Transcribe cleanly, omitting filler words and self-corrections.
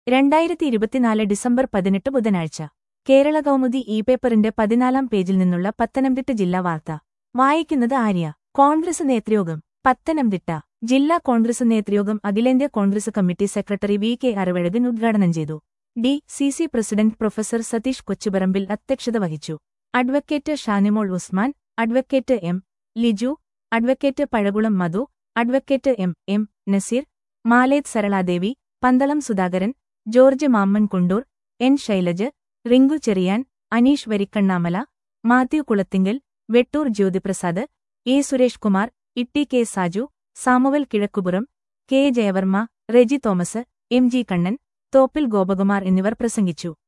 2024 December 18 ബുധനാഴ്ച കേരള കൗമുദി പേപ്പറിന്റെ 14-ാം പേജിൽ നിന്നുള്ള പത്തനംതിട്ട ജില്ലാ വാർത്ത വായിക്കുന്നത് ആര്യ. കോൺഗ്രസ് നേതൃയോഗം പത്തനംതിട്ട. ജില്ലാ കോൺഗ്രസ് നേതൃയോഗം അഖിലേന്ത്യാ Congress committee secretary V K. Arivazhagan ഉദ്ഘാടനം ചെയ്തു. DCC president professor Satheesh Kochuparambil അധ്യക്ഷത വഹിച്ചു. Advocate Shanimol Usman, advocate M. Liju, advocate Pazhakulam Madhu, advocate M. Naseer, Maleth Saraladevi, Pandalam Sudhakaran, George Mammen Kundoor, N. Shailaj, Rinku Cherian, Aneesh Varikkannamala, Mathew Kulathinkal, Vettoor Jyothiprasad, A. Suresh Kumar, Itty K. Saju, Samuel Kizhakkupuram, K. Jayavarma, Reji Thomas, M. G. Kannan, Thoppil Gopakumar എന്നിവർ പ്രസംഗിച്ചു.